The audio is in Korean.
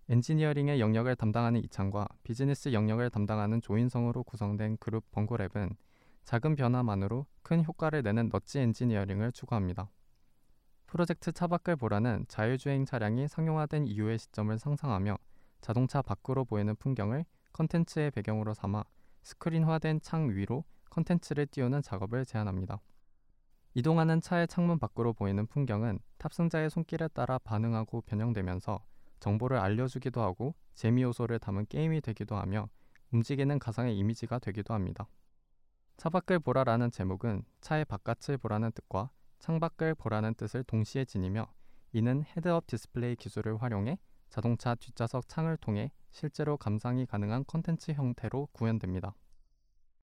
엔지니어링의 영역을 담당하는 이창과 비즈니스 영역을 담당하는 조인성으로 구성된 그룹 벙고랩은 작은 변화만으로 큰 효과를 내는 넛지 엔지니어링을 추구합니다. 프로젝트 차밖을 보라는 자율주행 차량이 상용화된 이후의 시점을 상상하며 자동차 밖으로 보이는 풍경을 컨텐츠의 배경으로 삼아 스크린화된 창 위로 컨텐츠를 띄우는 작업을 제안합니다. 이동하는 차의 창문 밖으로 보이는 풍경은 탑승자의 손길에 따라 반응하고 변형되면서 정보를 알려주기도 하고 재미 요소를 담은 게임이 되기도 하며 움직이는 가상의 이미지가 되기도 합니다. 차밖을 보라라는 제목은 차의 바깥을 보라는 뜻과 창밖을 보라는 뜻을 동시에 지니며 이는 헤드업 디스플레이 기술을 활용해 자동차 뒷좌석 창을 통해 실제로 감상이 가능한 콘텐츠 형태로 구현됩니다.